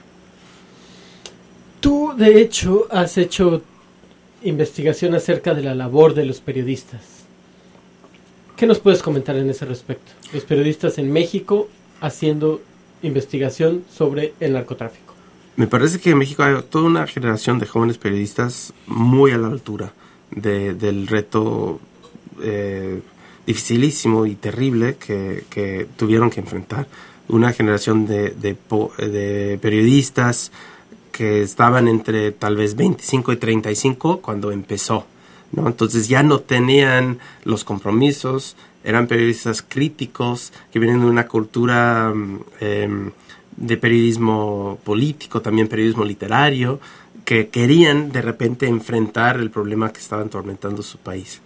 Speaker 3: Tú, de hecho, has hecho investigación acerca de la labor de los periodistas. ¿Qué nos puedes comentar en ese respecto? Los periodistas en México haciendo investigación sobre el narcotráfico.
Speaker 4: Me parece que en México hay toda una generación de jóvenes periodistas muy a la altura del reto dificilísimo y terrible que tuvieron que enfrentar. Una generación de periodistas que estaban entre tal vez 25 y 35 cuando empezó, ¿no? Entonces ya no tenían los compromisos, eran periodistas críticos que vienen de una cultura de periodismo político, también periodismo literario, que querían de repente enfrentar el problema que estaba atormentando su país.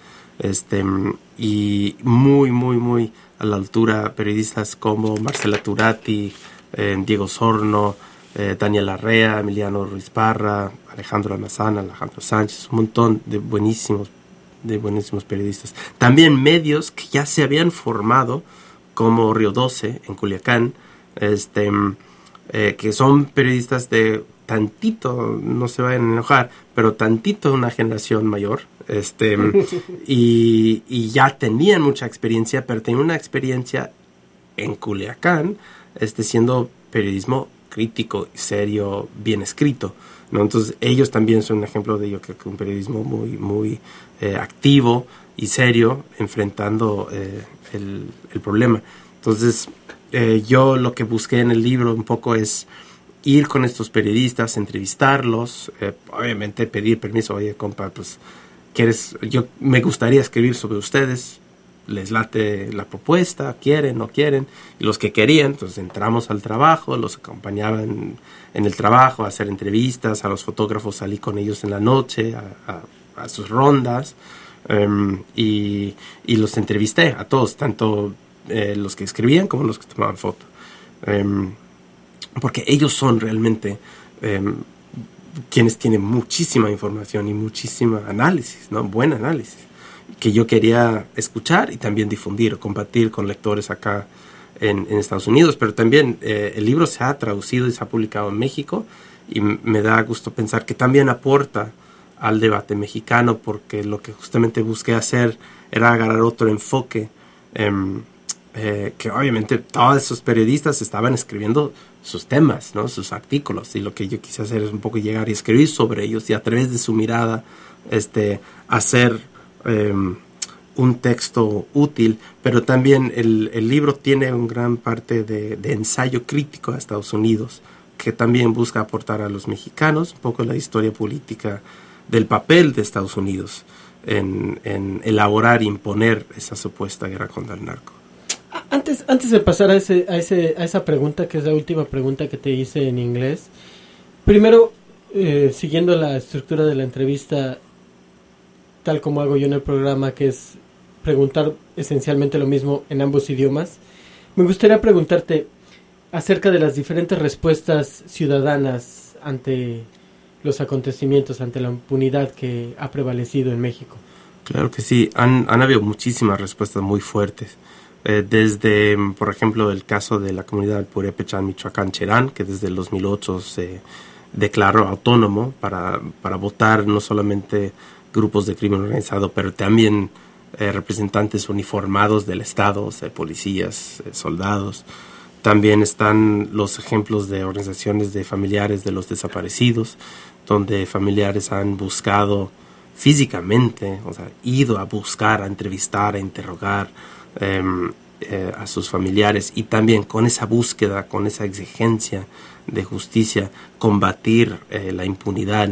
Speaker 4: Y muy, muy, muy a la altura periodistas como Marcela Turati, Diego Sorno, Daniel Larrea, Emiliano Ruiz Parra, Alejandro Almazán, Alejandro Sánchez, un montón de buenísimos periodistas. También medios que ya se habían formado, como Río 12 en Culiacán, que son periodistas de tantito, no se vayan a enojar, pero tantito una generación mayor, y ya tenían mucha experiencia, pero tenían una experiencia en Culiacán, siendo periodismo crítico, serio, bien escrito, ¿no? Entonces ellos también son un ejemplo de, yo creo que un periodismo muy, muy activo y serio, enfrentando el problema. Entonces yo lo que busqué en el libro un poco es ir con estos periodistas, entrevistarlos, obviamente pedir permiso. Oye, compa, pues me gustaría escribir sobre ustedes, les late la propuesta, quieren, no quieren. Y los que querían, entonces entramos al trabajo, los acompañaban en el trabajo a hacer entrevistas, a los fotógrafos salí con ellos en la noche a sus rondas, y los entrevisté a todos, tanto los que escribían como los que tomaban foto, porque ellos son realmente quienes tienen muchísima información y muchísima análisis, ¿no? Buen análisis, que yo quería escuchar y también difundir, compartir con lectores acá en Estados Unidos. Pero también el libro se ha traducido y se ha publicado en México, y me da gusto pensar que también aporta al debate mexicano, porque lo que justamente busqué hacer era agarrar otro enfoque, que obviamente todos esos periodistas estaban escribiendo sus temas, ¿no? Sus artículos, y lo que yo quise hacer es un poco llegar y escribir sobre ellos, y a través de su mirada hacer un texto útil. Pero también el libro tiene una gran parte de ensayo crítico a Estados Unidos, que también busca aportar a los mexicanos un poco la historia política del papel de Estados Unidos en elaborar e imponer esa supuesta guerra contra el narco.
Speaker 3: Antes de pasar a esa pregunta, que es la última pregunta que te hice en inglés, Primero, siguiendo la estructura de la entrevista, tal como hago yo en el programa, que es preguntar esencialmente lo mismo en ambos idiomas, me gustaría preguntarte acerca de las diferentes respuestas ciudadanas ante los acontecimientos, ante la impunidad que ha prevalecido en México.
Speaker 4: Claro que sí, han habido muchísimas respuestas muy fuertes. Desde, por ejemplo, el caso de la comunidad purépecha en Michoacán, Cherán, que desde el 2008 se declaró autónomo para votar no solamente grupos de crimen organizado, pero también representantes uniformados del Estado, o sea, policías, soldados. También están los ejemplos de organizaciones de familiares de los desaparecidos, donde familiares han buscado físicamente, o sea, ido a buscar, a entrevistar, a interrogar a sus familiares, y también con esa búsqueda, con esa exigencia de justicia, combatir la impunidad,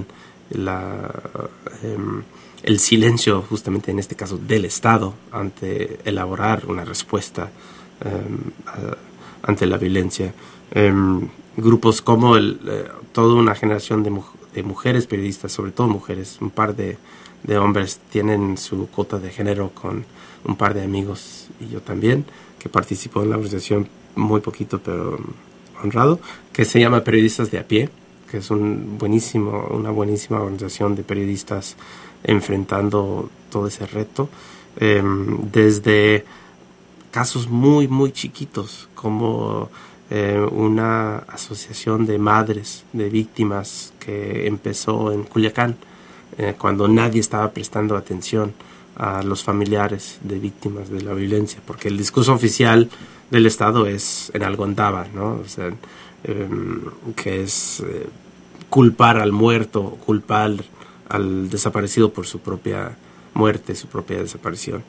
Speaker 4: el silencio, justamente en este caso del Estado, ante elaborar una respuesta ante la violencia. Grupos como toda una generación de mujeres periodistas, sobre todo mujeres, un par de hombres tienen su cuota de género con un par de amigos y yo también, que participó en la organización muy poquito pero honrado, que se llama Periodistas de a Pie, que es una buenísima organización de periodistas enfrentando todo ese reto, desde casos muy muy chiquitos como una asociación de madres de víctimas que empezó en Culiacán cuando nadie estaba prestando atención a los familiares de víctimas de la violencia, porque el discurso oficial del Estado es en algo andaba, ¿no? O sea, que es culpar al muerto, culpar al desaparecido por su propia muerte, su propia desaparición.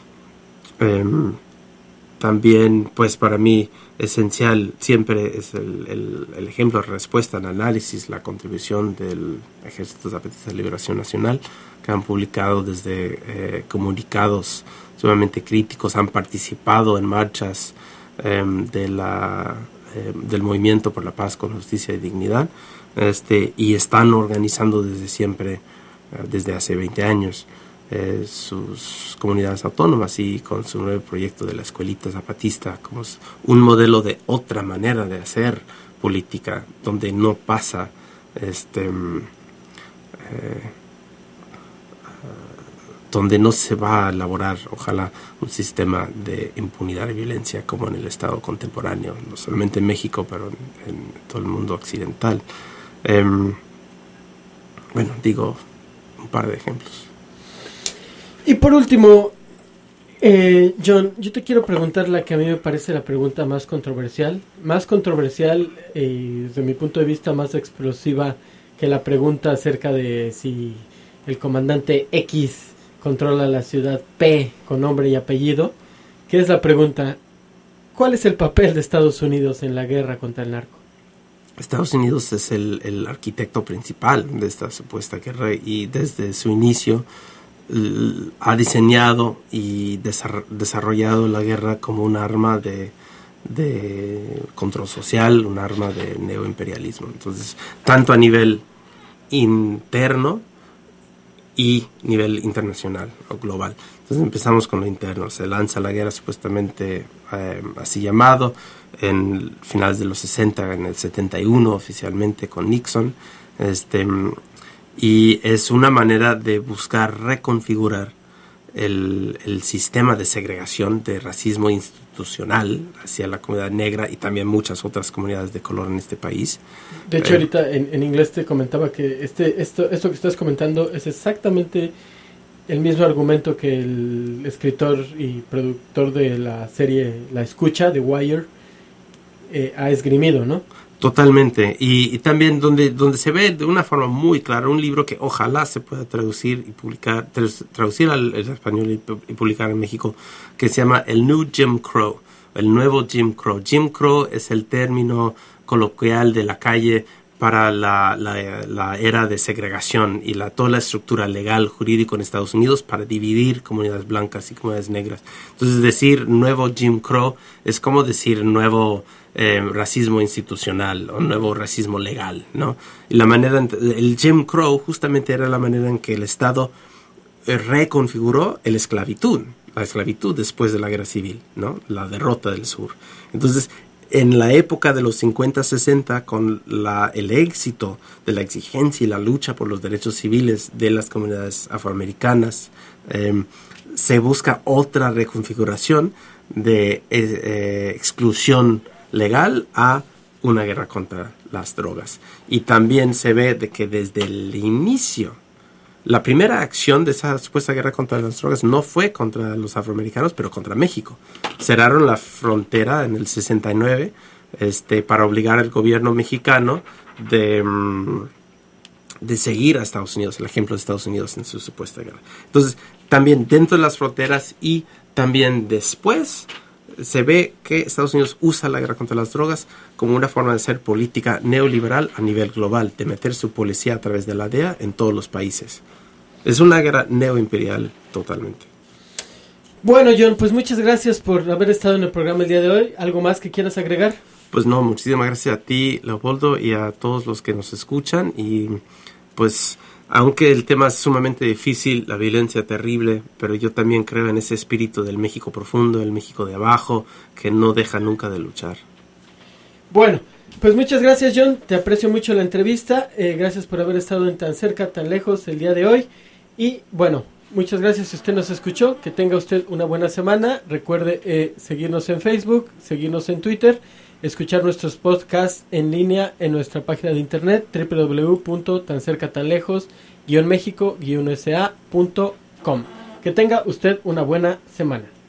Speaker 4: También, pues para mí, esencial siempre es el ejemplo de respuesta, el análisis, la contribución del Ejército Zapatista de Liberación Nacional, que han publicado desde comunicados sumamente críticos, han participado en marchas del Movimiento por la Paz con Justicia y Dignidad, y están organizando desde siempre, desde hace 20 años, sus comunidades autónomas, y con su nuevo proyecto de la Escuelita Zapatista como un modelo de otra manera de hacer política, donde no pasa donde no se va a elaborar, ojalá, un sistema de impunidad y violencia como en el Estado contemporáneo, no solamente en México, pero en todo el mundo occidental. Digo un par de ejemplos.
Speaker 3: Y por último, John, yo te quiero preguntar la que a mí me parece la pregunta más controversial, desde mi punto de vista más explosiva que la pregunta acerca de si el comandante X controla la ciudad P con nombre y apellido, que es la pregunta: ¿cuál es el papel de Estados Unidos en la guerra contra el narco?
Speaker 4: Estados Unidos es el arquitecto principal de esta supuesta guerra, y desde su inicio ha diseñado y desarrollado la guerra como un arma de control social, un arma de neoimperialismo. Entonces, tanto a nivel interno y nivel internacional o global. Entonces empezamos con lo interno. Se lanza la guerra supuestamente así llamado en finales de los 60, en el 71 oficialmente con Nixon, y es una manera de buscar reconfigurar el sistema de segregación, de racismo institucional hacia la comunidad negra y también muchas otras comunidades de color en este país.
Speaker 3: De hecho, ahorita en inglés te comentaba que esto que estás comentando es exactamente el mismo argumento que el escritor y productor de la serie La Escucha, The Wire, ha esgrimido, ¿no?
Speaker 4: Totalmente, y también donde se ve de una forma muy clara un libro que ojalá se pueda traducir y publicar, traducir al español y publicar en México, que se llama El New Jim Crow, el nuevo Jim Crow. Jim Crow es el término coloquial de la calle para la era de segregación y toda la estructura legal, jurídico en Estados Unidos para dividir comunidades blancas y comunidades negras. Entonces, decir nuevo Jim Crow es como decir nuevo racismo institucional o nuevo racismo legal, ¿no? Y el Jim Crow justamente era la manera en que el Estado reconfiguró la esclavitud después de la guerra civil, ¿no? La derrota del sur. Entonces, en la época de los 50-60, con el éxito de la exigencia y la lucha por los derechos civiles de las comunidades afroamericanas, se busca otra reconfiguración de exclusión legal a una guerra contra las drogas. Y también se ve de que desde el inicio, la primera acción de esa supuesta guerra contra las drogas no fue contra los afroamericanos, pero contra México. Cerraron la frontera en el 69 para obligar al gobierno mexicano de seguir a Estados Unidos, el ejemplo de Estados Unidos en su supuesta guerra. Entonces, también dentro de las fronteras y también después, se ve que Estados Unidos usa la guerra contra las drogas como una forma de hacer política neoliberal a nivel global, de meter su policía a través de la DEA en todos los países. Es una guerra neoimperial totalmente.
Speaker 3: Bueno, John, pues muchas gracias por haber estado en el programa el día de hoy. ¿Algo más que quieras agregar?
Speaker 4: Pues no, muchísimas gracias a ti, Leopoldo, y a todos los que nos escuchan. Y pues, aunque el tema es sumamente difícil, la violencia terrible, pero yo también creo en ese espíritu del México profundo, el México de abajo, que no deja nunca de luchar.
Speaker 3: Bueno, pues muchas gracias, John. Te aprecio mucho la entrevista. Gracias por haber estado en tan cerca, tan lejos el día de hoy. Y bueno, muchas gracias si usted nos escuchó. Que tenga usted una buena semana. Recuerde seguirnos en Facebook, seguirnos en Twitter, escuchar nuestros podcasts en línea en nuestra página de internet www.tancercatanlejos-mexico-sa.com. Que tenga usted una buena semana.